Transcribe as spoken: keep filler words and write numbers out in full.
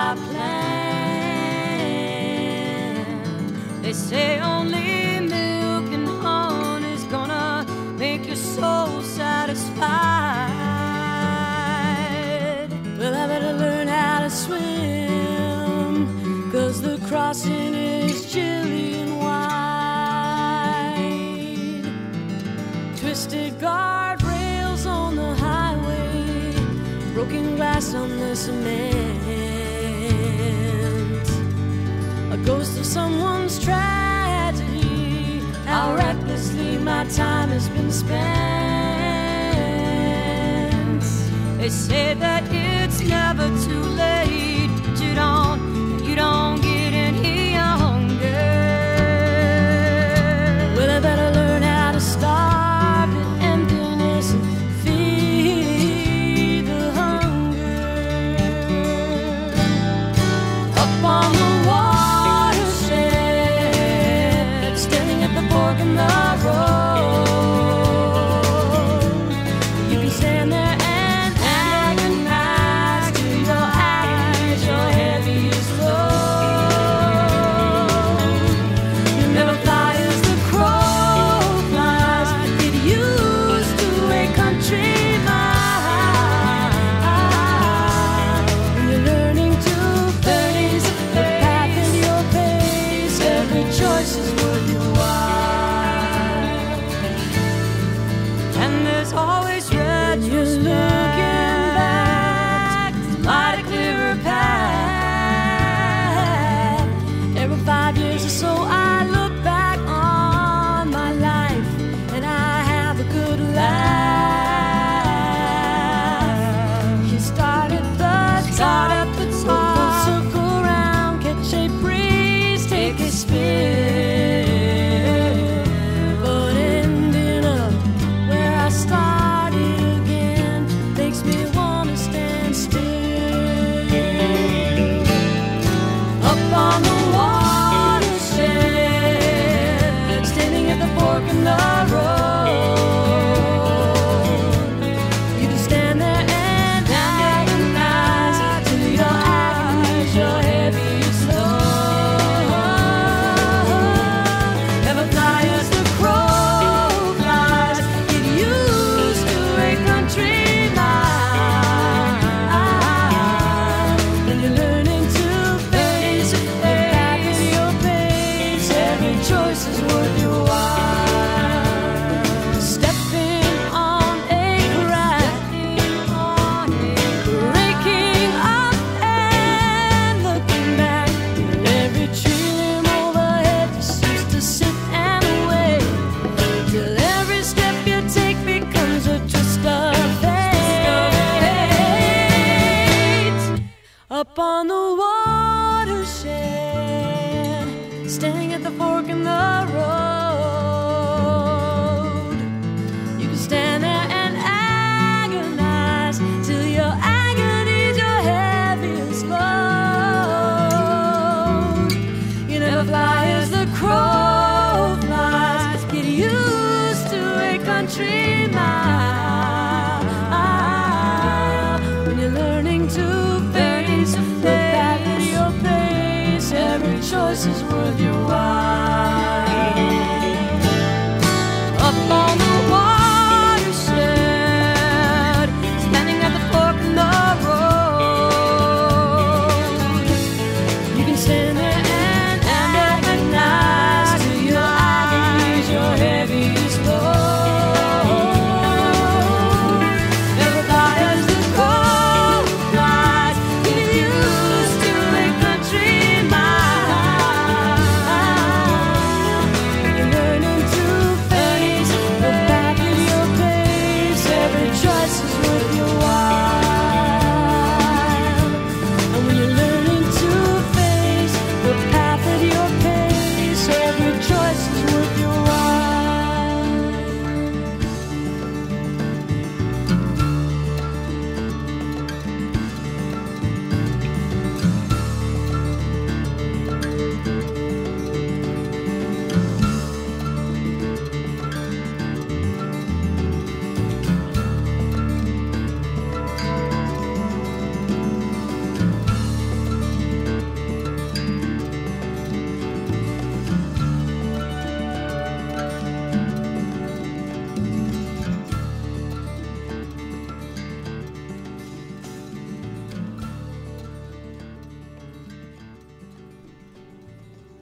I plan. They say only milk and honey's gonna make your soul satisfied. Well, I better learn how to swim, 'cause the crossing is chilly and wide. Twisted guardrails on the highway, broken glass on the cement, a ghost of someone's tragedy, how recklessly my time has been spent. They say that it's never too late, but you don't, you don't get any younger. Well, I better learn how to starve at emptiness and feed the hunger. Up on the watershed, standing at the fork in the road, you can stand there and agonize till your eyes, your heaviest load. You never fly as the crow flies, get used to a country mile. When you're learning to face the path in your pace, every choice is worth your while. And there's always red, you're looking back to light a clearer path. Every five years or so I look back on my life, and I have a good laugh. You start at the start at the top, circle around, catch a breeze, take a spin, but ending up where I started again makes me wanna stand still. Up on the watershed, standing at the fork in the road, you can stand there and agonize till your agony's your heaviest load. Never fly as the crow flies, get used to a country mile. When you're learning to face the path in your pace, every choice is worth your while. Stepping on a crack, breaking up and looking back, every tree limb overhead just used to sit and wait, till every step you take becomes a twist of fate. Up on the watershed, standing at the fork in the road, you can stand there and agonize till your agony's your heaviest load. You never fly as the crow flies, get used to a country mile. When you're learning to face the path in your pace, every choice is worth your while.